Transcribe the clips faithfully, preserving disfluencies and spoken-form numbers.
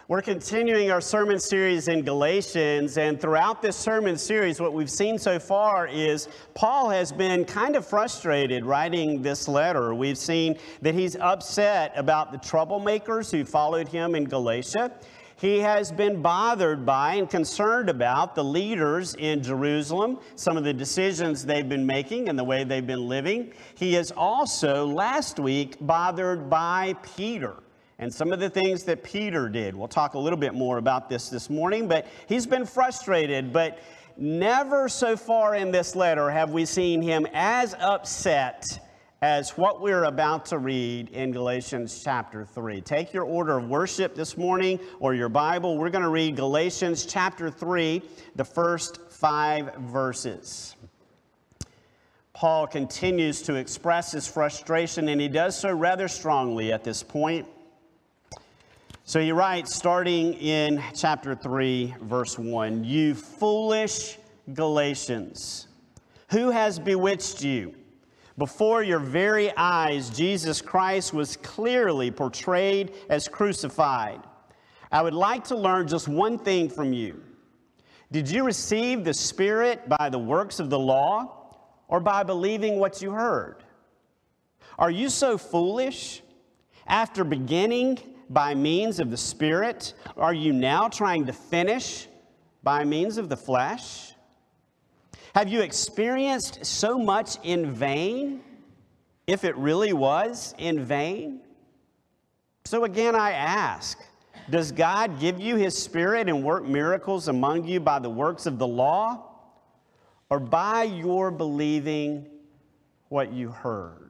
We're continuing our sermon series in Galatians, and throughout this sermon series, what we've seen so far is Paul has been kind of frustrated writing this letter. We've seen that he's upset about the troublemakers who followed him in Galatia. He has been bothered by and concerned about the leaders in Jerusalem, some of the decisions they've been making and the way they've been living. He is also, last week, bothered by Peter and some of the things that Peter did. We'll talk a little bit more about this this morning, but he's been frustrated. But never so far in this letter have we seen him as upset as what we're about to read in Galatians chapter three. Take your order of worship this morning or your Bible. We're going to read Galatians chapter three, the first five verses. Paul continues to express his frustration, and he does so rather strongly at this point. So he writes, starting in chapter three, verse one, "You foolish Galatians, who has bewitched you? Before your very eyes, Jesus Christ was clearly portrayed as crucified. I would like to learn just one thing from you. Did you receive the Spirit by the works of the law or by believing what you heard? Are you so foolish? After beginning by means of the Spirit, are you now trying to finish by means of the flesh? Have you experienced so much in vain, if it really was in vain? So again, I ask, does God give you His Spirit and work miracles among you by the works of the law, or by your believing what you heard?"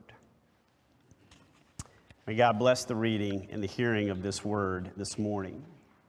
May God bless the reading and the hearing of this word this morning.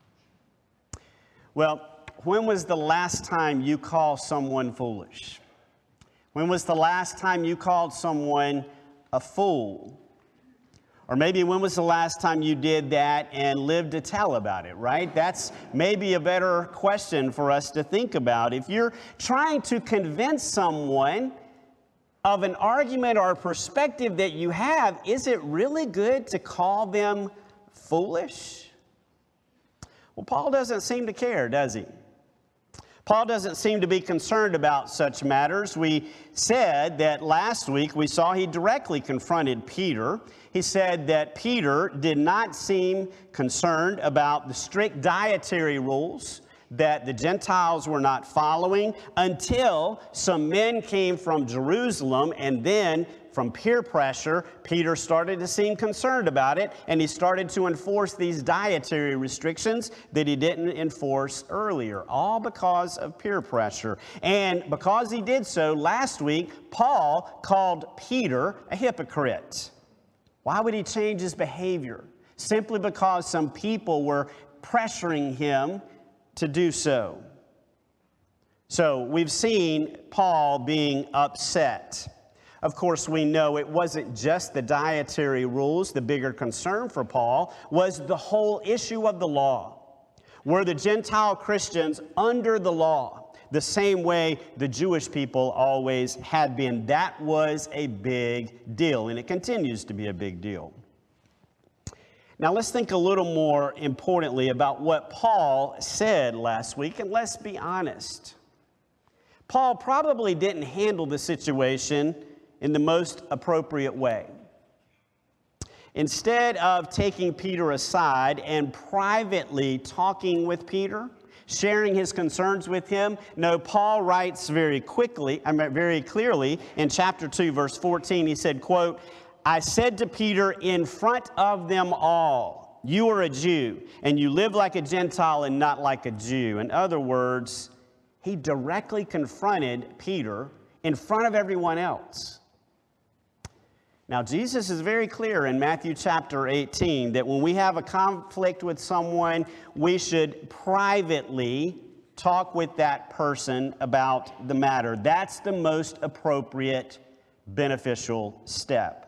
Well, when was the last time you called someone foolish? When was the last time you called someone a fool? Or maybe when was the last time you did that and lived to tell about it, right? That's maybe a better question for us to think about. If you're trying to convince someone of an argument or a perspective that you have, is it really good to call them foolish? Well, Paul doesn't seem to care, does he? Paul doesn't seem to be concerned about such matters. We said that last week we saw he directly confronted Peter. He said that Peter did not seem concerned about the strict dietary rules that the Gentiles were not following until some men came from Jerusalem, and then from peer pressure, Peter started to seem concerned about it, and he started to enforce these dietary restrictions that he didn't enforce earlier, all because of peer pressure. And because he did so, last week, Paul called Peter a hypocrite. Why would he change his behavior? Simply because some people were pressuring him to do so. So we've seen Paul being upset. Of course, we know it wasn't just the dietary rules. The bigger concern for Paul was the whole issue of the law. Were the Gentile Christians under the law the same way the Jewish people always had been? That was a big deal, and it continues to be a big deal. Now let's think a little more importantly about what Paul said last week, and let's be honest. Paul probably didn't handle the situation in the most appropriate way. Instead of taking Peter aside and privately talking with Peter, sharing his concerns with him, no, Paul writes very quickly, I mean, very clearly in chapter two, verse fourteen, he said, quote, "I said to Peter in front of them all, you are a Jew, and you live like a Gentile and not like a Jew." In other words, he directly confronted Peter in front of everyone else. Now, Jesus is very clear in Matthew chapter eighteen that when we have a conflict with someone, we should privately talk with that person about the matter. That's the most appropriate, beneficial step.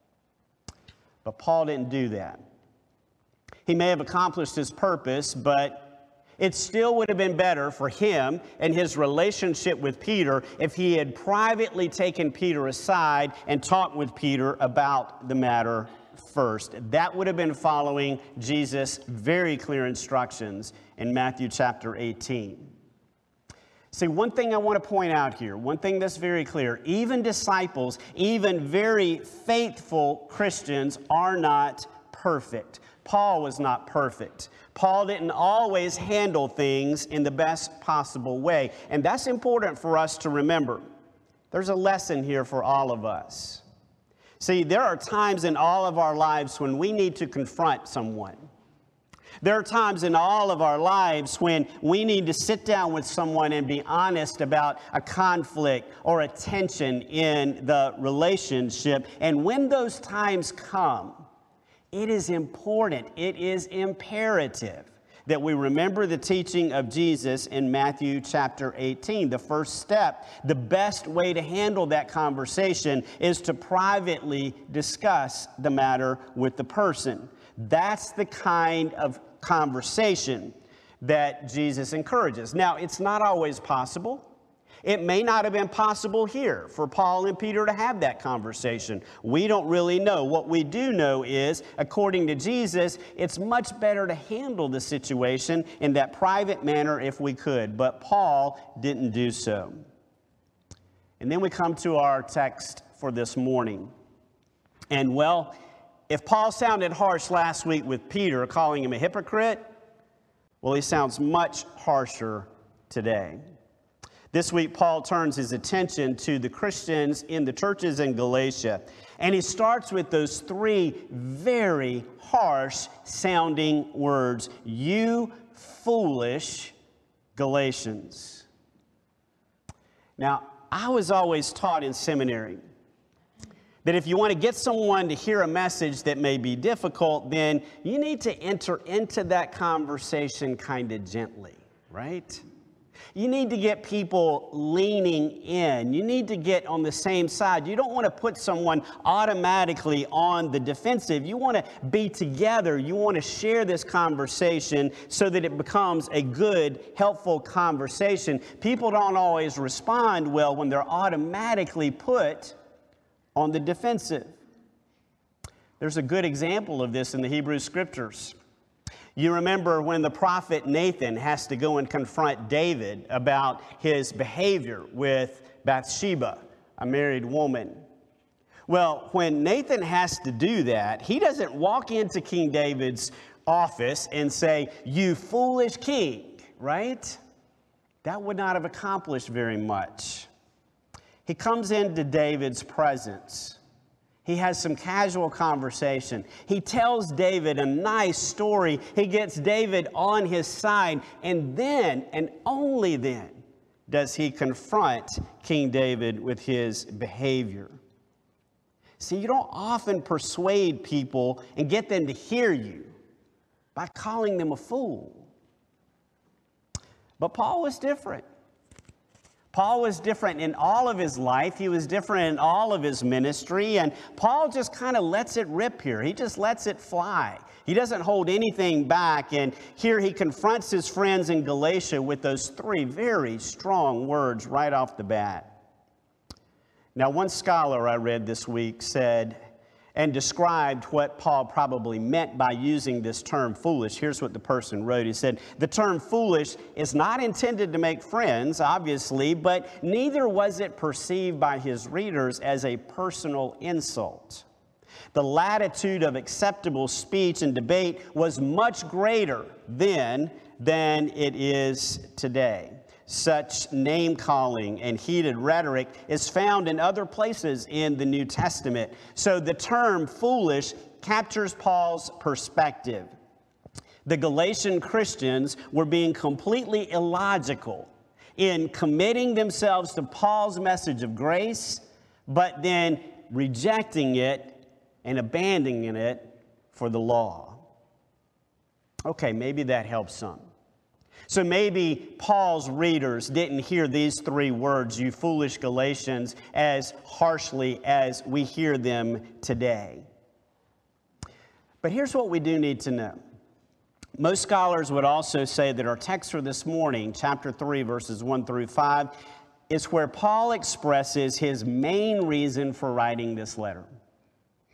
But Paul didn't do that. He may have accomplished his purpose, but it still would have been better for him and his relationship with Peter if he had privately taken Peter aside and talked with Peter about the matter first. That would have been following Jesus' very clear instructions in Matthew chapter eighteen. See, one thing I want to point out here, one thing that's very clear, even disciples, even very faithful Christians are not perfect. Paul was not perfect. Paul didn't always handle things in the best possible way. And that's important for us to remember. There's a lesson here for all of us. See, there are times in all of our lives when we need to confront someone. There are times in all of our lives when we need to sit down with someone and be honest about a conflict or a tension in the relationship. And when those times come, it is important, it is imperative that we remember the teaching of Jesus in Matthew chapter eighteen. The first step, the best way to handle that conversation is to privately discuss the matter with the person. That's the kind of conversation that Jesus encourages. Now, it's not always possible. It may not have been possible here for Paul and Peter to have that conversation. We don't really know. What we do know is, according to Jesus, it's much better to handle the situation in that private manner if we could. But Paul didn't do so. And then we come to our text for this morning. And well, if Paul sounded harsh last week with Peter, calling him a hypocrite, well, he sounds much harsher today. This week, Paul turns his attention to the Christians in the churches in Galatia, and he starts with those three very harsh sounding words. You foolish Galatians. Now, I was always taught in seminary that if you want to get someone to hear a message that may be difficult, then you need to enter into that conversation kind of gently, right? You need to get people leaning in. You need to get on the same side. You don't want to put someone automatically on the defensive. You want to be together. You want to share this conversation so that it becomes a good, helpful conversation. People don't always respond well when they're automatically put on the defensive. There's a good example of this in the Hebrew Scriptures. You remember when the prophet Nathan has to go and confront David about his behavior with Bathsheba, a married woman. Well, when Nathan has to do that, he doesn't walk into King David's office and say, "You foolish king," right? That would not have accomplished very much. He comes into David's presence. He has some casual conversation. He tells David a nice story. He gets David on his side. And then, and only then, does he confront King David with his behavior. See, you don't often persuade people and get them to hear you by calling them a fool. But Paul was different. Paul was different in all of his life. He was different in all of his ministry. And Paul just kind of lets it rip here. He just lets it fly. He doesn't hold anything back. And here he confronts his friends in Galatia with those three very strong words right off the bat. Now, one scholar I read this week said and described what Paul probably meant by using this term foolish. Here's what the person wrote. He said, "The term foolish is not intended to make friends, obviously, but neither was it perceived by his readers as a personal insult. The latitude of acceptable speech and debate was much greater then than it is today. Such name-calling and heated rhetoric is found in other places in the New Testament. So the term foolish captures Paul's perspective. The Galatian Christians were being completely illogical in committing themselves to Paul's message of grace, but then rejecting it and abandoning it for the law. Okay, maybe that helps some. So maybe Paul's readers didn't hear these three words, you foolish Galatians, as harshly as we hear them today. But here's what we do need to know. Most scholars would also say that our text for this morning, chapter three, verses one through five, is where Paul expresses his main reason for writing this letter.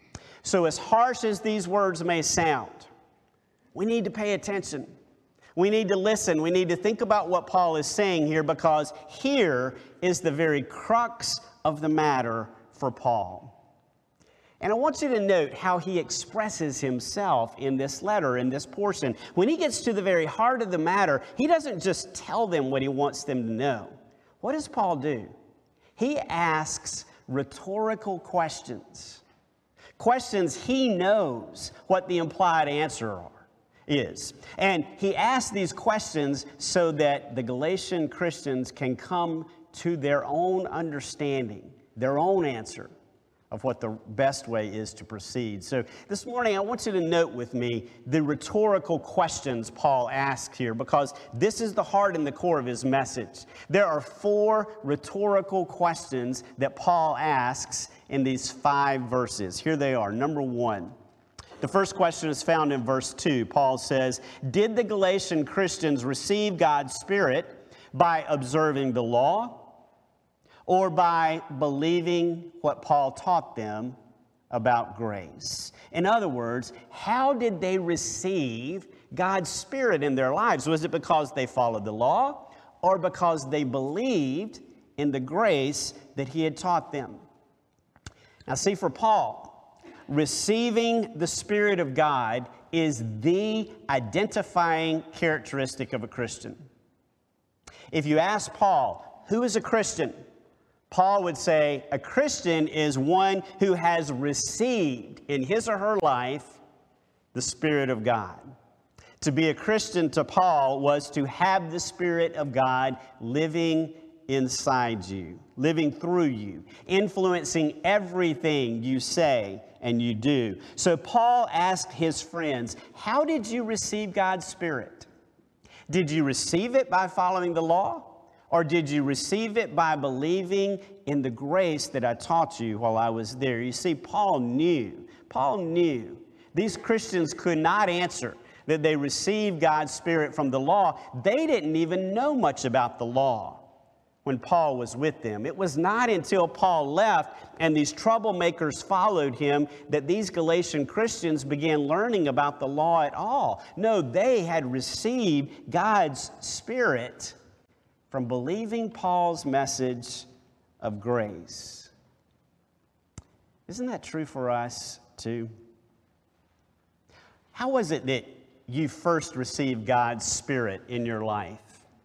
So as harsh as these words may sound, we need to pay attention. We need to listen. We need to think about what Paul is saying here, because here is the very crux of the matter for Paul. And I want you to note how he expresses himself in this letter, in this portion. When he gets to the very heart of the matter, he doesn't just tell them what he wants them to know. What does Paul do? He asks rhetorical questions. Questions he knows what the implied answer are. is. And he asks these questions so that the Galatian Christians can come to their own understanding, their own answer of what the best way is to proceed. So this morning I want you to note with me the rhetorical questions Paul asks here, because this is the heart and the core of his message. There are four rhetorical questions that Paul asks in these five verses. Here they are. Number one. The first question is found in verse two. Paul says, "Did the Galatian Christians receive God's Spirit by observing the law, or by believing what Paul taught them about grace?" In other words, how did they receive God's Spirit in their lives? Was it because they followed the law, or because they believed in the grace that he had taught them? Now see, for Paul, receiving the Spirit of God is the identifying characteristic of a Christian. If you ask Paul, who is a Christian? Paul would say a Christian is one who has received in his or her life the Spirit of God. To be a Christian to Paul was to have the Spirit of God living inside you, living through you, influencing everything you say and you do. So Paul asked his friends, how did you receive God's Spirit? Did you receive it by following the law? Or did you receive it by believing in the grace that I taught you while I was there? You see, Paul knew, Paul knew these Christians could not answer that they received God's Spirit from the law. They didn't even know much about the law when Paul was with them. It was not until Paul left and these troublemakers followed him that these Galatian Christians began learning about the law at all. No, they had received God's Spirit from believing Paul's message of grace. Isn't that true for us too? How was it that you first received God's Spirit in your life?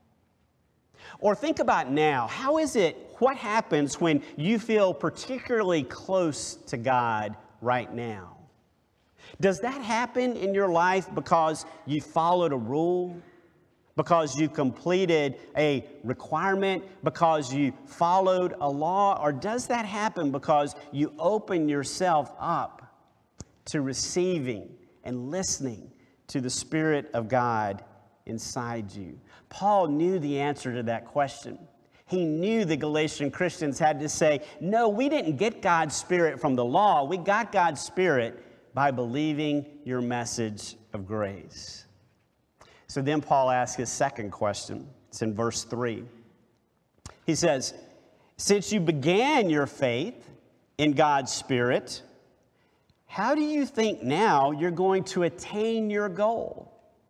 Or think about now, how is it, what happens when you feel particularly close to God right now? Does that happen in your life because you followed a rule? Because you completed a requirement? Because you followed a law? Or does that happen because you open yourself up to receiving and listening to the Spirit of God inside you? Paul knew the answer to that question. He knew the Galatian Christians had to say, no, we didn't get God's Spirit from the law. We got God's Spirit by believing your message of grace. So then Paul asks his second question. It's in verse three. He says, since you began your faith in God's Spirit, how do you think now you're going to attain your goal?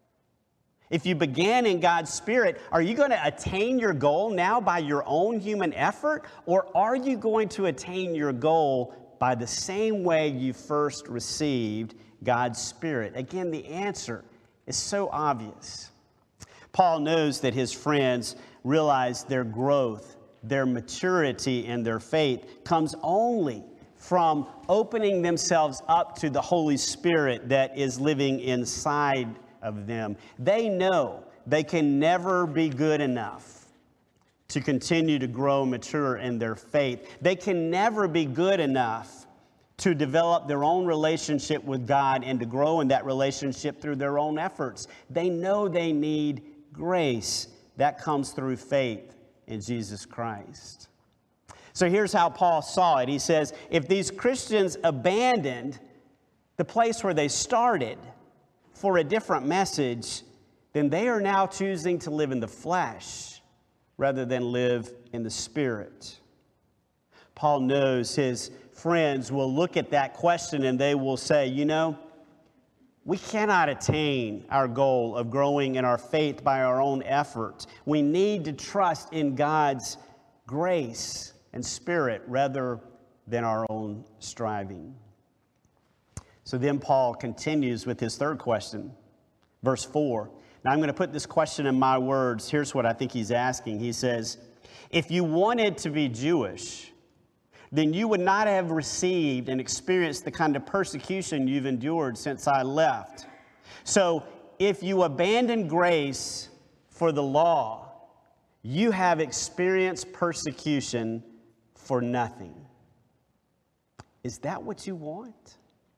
If you began in God's Spirit, are you going to attain your goal now by your own human effort? Or are you going to attain your goal by the same way you first received God's Spirit? Again, the answer is so obvious. Paul knows that his friends realize their growth, their maturity in their faith comes only from opening themselves up to the Holy Spirit that is living inside of them. They know they can never be good enough to continue to grow mature in their faith. They can never be good enough to develop their own relationship with God and to grow in that relationship through their own efforts. They know they need grace that comes through faith in Jesus Christ. So here's how Paul saw it. He says, if these Christians abandoned the place where they started for a different message, then they are now choosing to live in the flesh rather than live in the Spirit. Paul knows his friends will look at that question and they will say, you know, we cannot attain our goal of growing in our faith by our own effort. We need to trust in God's grace and Spirit rather than our own striving. So then Paul continues with his third question, verse four. Now I'm going to put this question in my words. Here's what I think he's asking. He says, if you wanted to be Jewish, then you would not have received and experienced the kind of persecution you've endured since I left. So if you abandon grace for the law, you have experienced persecution for nothing. Is that what you want?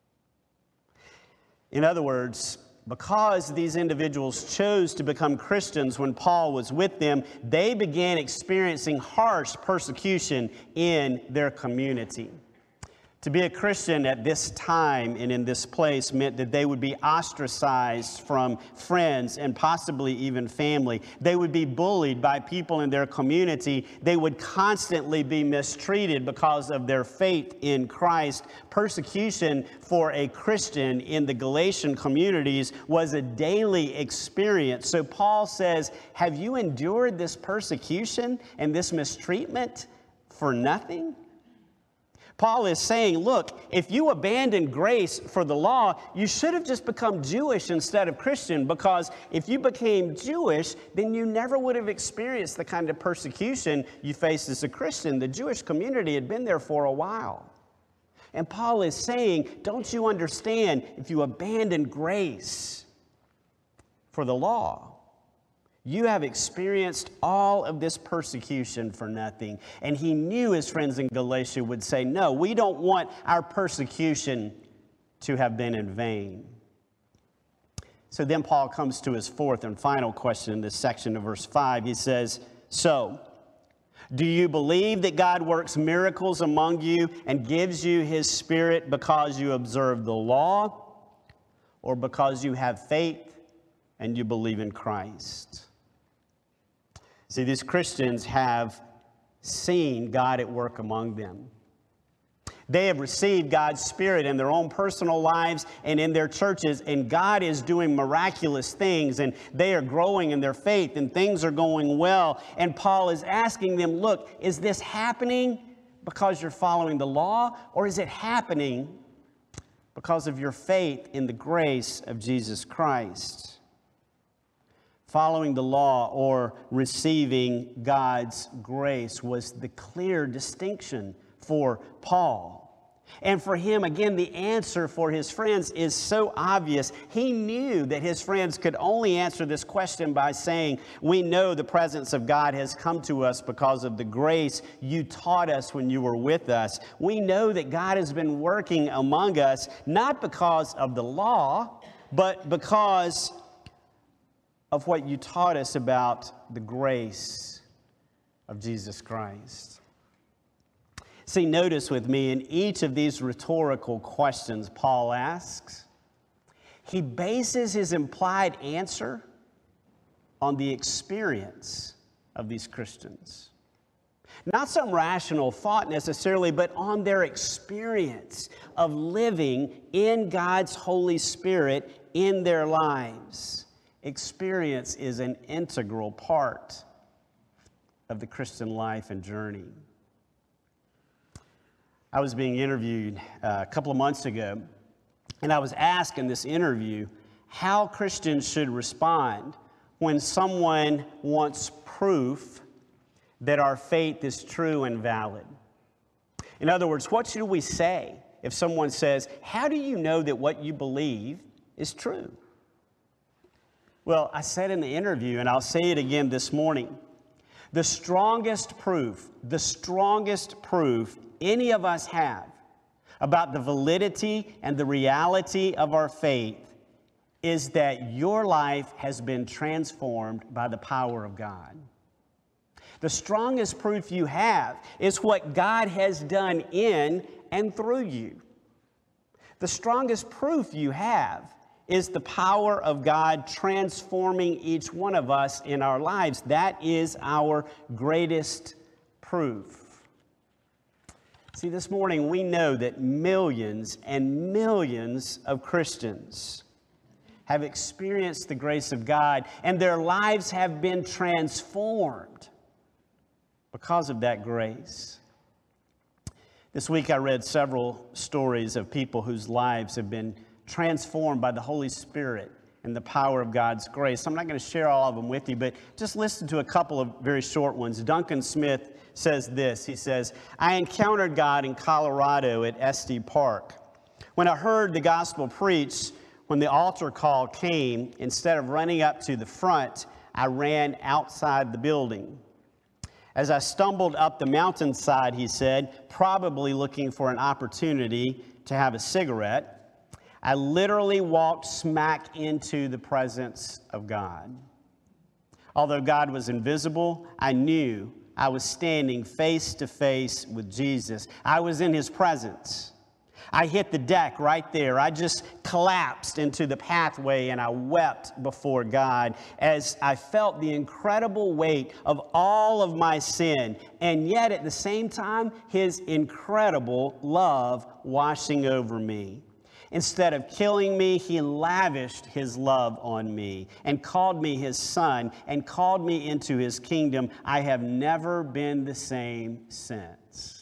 In other words, because these individuals chose to become Christians when Paul was with them, they began experiencing harsh persecution in their community. To be a Christian at this time and in this place meant that they would be ostracized from friends and possibly even family. They would be bullied by people in their community. They would constantly be mistreated because of their faith in Christ. Persecution for a Christian in the Galatian communities was a daily experience. So Paul says, have you endured this persecution and this mistreatment for nothing? Paul is saying, look, if you abandon grace for the law, you should have just become Jewish instead of Christian, because if you became Jewish, then you never would have experienced the kind of persecution you faced as a Christian. The Jewish community had been there for a while. And Paul is saying, don't you understand, if you abandon grace for the law, you have experienced all of this persecution for nothing. And he knew his friends in Galatia would say, no, we don't want our persecution to have been in vain. So then Paul comes to his fourth and final question in this section of verse five. He says, so, do you believe that God works miracles among you and gives you his Spirit because you observe the law, or because you have faith and you believe in Christ? See, these Christians have seen God at work among them. They have received God's Spirit in their own personal lives and in their churches, and God is doing miraculous things, and they are growing in their faith, and things are going well. And Paul is asking them, look, is this happening because you're following the law, or is it happening because of your faith in the grace of Jesus Christ? Following the law or receiving God's grace was the clear distinction for Paul. And for him, again, the answer for his friends is so obvious. He knew that his friends could only answer this question by saying, we know the presence of God has come to us because of the grace you taught us when you were with us. We know that God has been working among us, not because of the law, but because of what you taught us about the grace of Jesus Christ. See, notice with me, in each of these rhetorical questions Paul asks, he bases his implied answer on the experience of these Christians. Not some rational thought necessarily, but on their experience of living in God's Holy Spirit in their lives. Experience is an integral part of the Christian life and journey. I was being interviewed uh, a couple of months ago, and I was asked in this interview how Christians should respond when someone wants proof that our faith is true and valid. In other words, what should we say if someone says, how do you know that what you believe is true? Well, I said in the interview, and I'll say it again this morning, the strongest proof, the strongest proof any of us have about the validity and the reality of our faith is that your life has been transformed by the power of God. The strongest proof you have is what God has done in and through you. The strongest proof you have is the power of God transforming each one of us in our lives. That is our greatest proof. See, this morning we know that millions and millions of Christians have experienced the grace of God, and their lives have been transformed because of that grace. This week I read several stories of people whose lives have been transformed by the Holy Spirit and the power of God's grace. I'm not going to share all of them with you, but just listen to a couple of very short ones. Duncan Smith says this. He says, "I encountered God in Colorado at Estes Park. When I heard the gospel preached, when the altar call came, instead of running up to the front, I ran outside the building. As I stumbled up the mountainside," he said, "probably looking for an opportunity to have a cigarette, I literally walked smack into the presence of God. Although God was invisible, I knew I was standing face to face with Jesus. I was in his presence. I hit the deck right there. I just collapsed into the pathway and I wept before God as I felt the incredible weight of all of my sin, and yet at the same time, his incredible love washing over me. Instead of killing me, he lavished his love on me and called me his son and called me into his kingdom. I have never been the same since."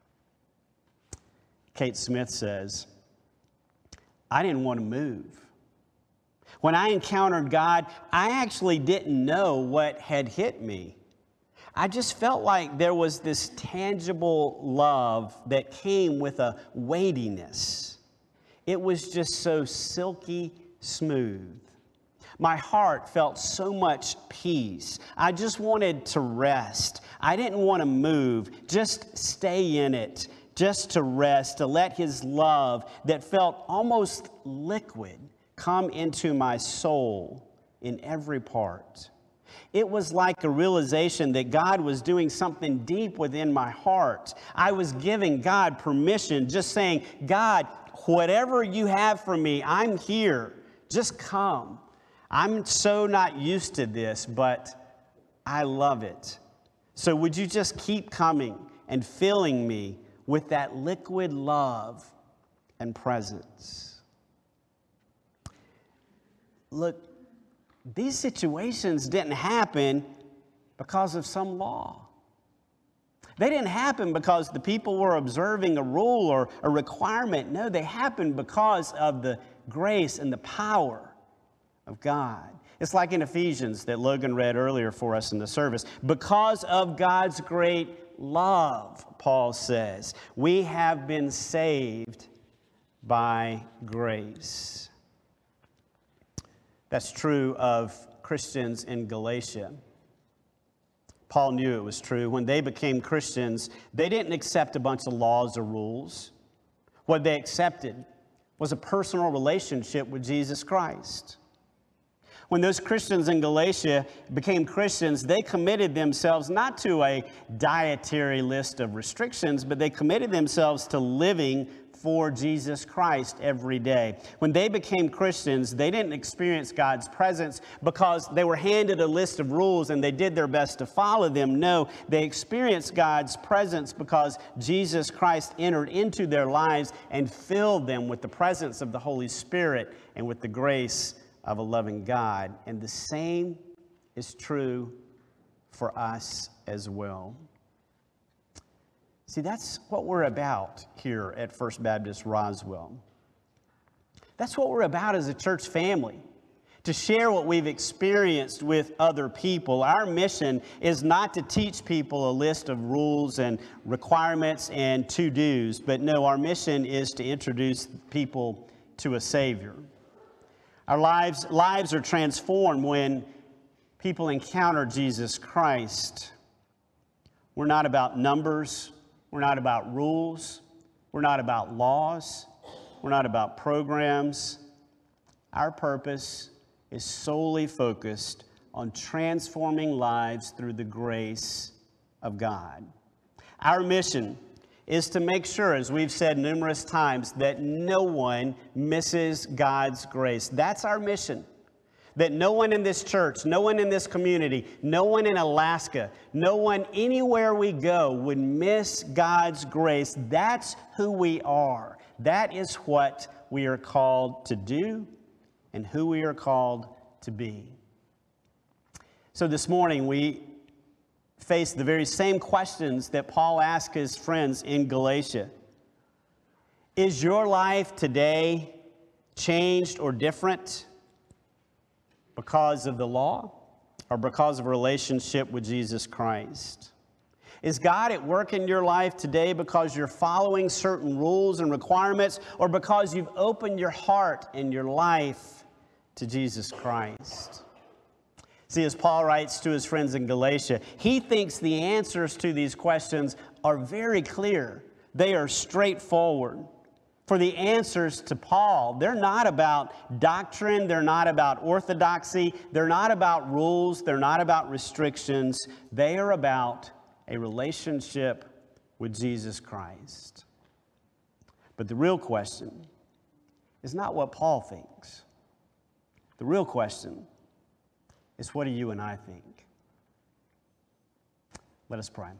Kate Smith says, "I didn't want to move. When I encountered God, I actually didn't know what had hit me. I just felt like there was this tangible love that came with a weightiness. It was just so silky smooth. My heart felt so much peace. I just wanted to rest. I didn't want to move, just stay in it. Just to rest, to let his love that felt almost liquid come into my soul in every part. It was like a realization that God was doing something deep within my heart. I was giving God permission, just saying, God, whatever you have for me, I'm here. Just come. I'm so not used to this, but I love it. So would you just keep coming and filling me with that liquid love and presence?" Look, these situations didn't happen because of some law. They didn't happen because the people were observing a rule or a requirement. No, they happened because of the grace and the power of God. It's like in Ephesians that Logan read earlier for us in the service. Because of God's great love, Paul says, we have been saved by grace. That's true of Christians in Galatia. Paul knew it was true. When they became Christians, they didn't accept a bunch of laws or rules. What they accepted was a personal relationship with Jesus Christ. When those Christians in Galatia became Christians, they committed themselves not to a dietary list of restrictions, but they committed themselves to living for Jesus Christ every day. When they became Christians, they didn't experience God's presence because they were handed a list of rules and they did their best to follow them. No, they experienced God's presence because Jesus Christ entered into their lives and filled them with the presence of the Holy Spirit and with the grace of a loving God. And the same is true for us as well. See, that's what we're about here at First Baptist Roswell. That's what we're about as a church family, to share what we've experienced with other people. Our mission is not to teach people a list of rules and requirements and to-dos, but no, our mission is to introduce people to a Savior. Our lives, lives are transformed when people encounter Jesus Christ. We're not about numbers. We're not about rules. We're not about laws. We're not about programs. Our purpose is solely focused on transforming lives through the grace of God. Our mission is to make sure, as we've said numerous times, that no one misses God's grace. That's our mission. that no one in this church, no one in this community, no one in Alaska, no one anywhere we go would miss God's grace. That's who we are. That is what we are called to do and who we are called to be. So this morning we face the very same questions that Paul asked his friends in Galatia. Is your life today changed or different because of the law or because of a relationship with Jesus Christ? Is God at work in your life today because you're following certain rules and requirements, or because you've opened your heart and your life to Jesus Christ? See, as Paul writes to his friends in Galatia, he thinks the answers to these questions are very clear. They are straightforward. For the answers to Paul, they're not about doctrine, they're not about orthodoxy, they're not about rules, they're not about restrictions. They are about a relationship with Jesus Christ. But the real question is not what Paul thinks. The real question is, what do you and I think? Let us pray.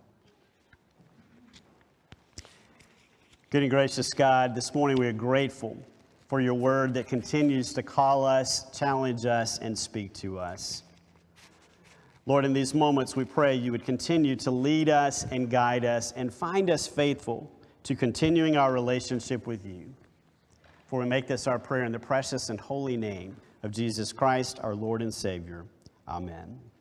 Good and gracious God, this morning we are grateful for your word that continues to call us, challenge us, and speak to us. Lord, in these moments we pray you would continue to lead us and guide us and find us faithful to continuing our relationship with you. For we make this our prayer in the precious and holy name of Jesus Christ, our Lord and Savior. Amen.